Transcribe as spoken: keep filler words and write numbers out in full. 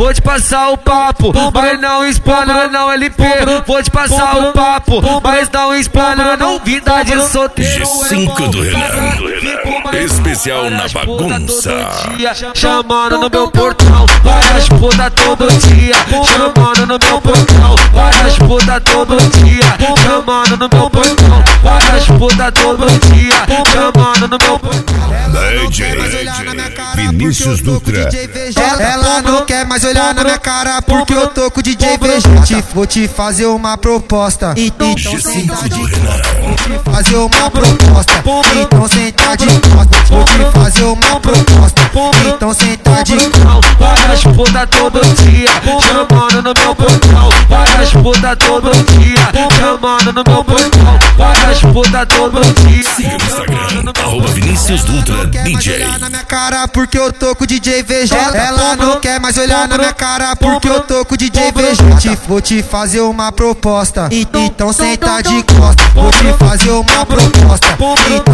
vou te passar o papo, mas não explana não L P. Vou te passar o papo, mas não explana novidade solteiro. G cinco do Renan, do Renan. Especial na bagunça. Chamando no meu portão, várias puta todo dia. Chamando no meu portão, várias puta todo dia. Chamando no meu portão, várias puta todo dia. Chamando no meu portão. D J Vinícius Dutra. Ela não quer mais olhar na minha cara porque eu tô com o D J V J. Vou te fazer uma proposta. Então senta de costas. Vou te fazer uma proposta. Então senta de costas. Vou te fazer uma proposta. Então senta de costas. Várias puta todo dia, chamando no meu portão. Várias puta todo dia, chamando no meu portão. Várias puta todo dia. Siga no Instagram, arroba Vinícius Dutra D J. Olhar na minha cara porque eu tô com o D J V J. Ela não quer mais olhar na minha cara porque eu tô com o D J V J. Vou te fazer uma proposta. Então senta de costas. Vou te fazer uma proposta.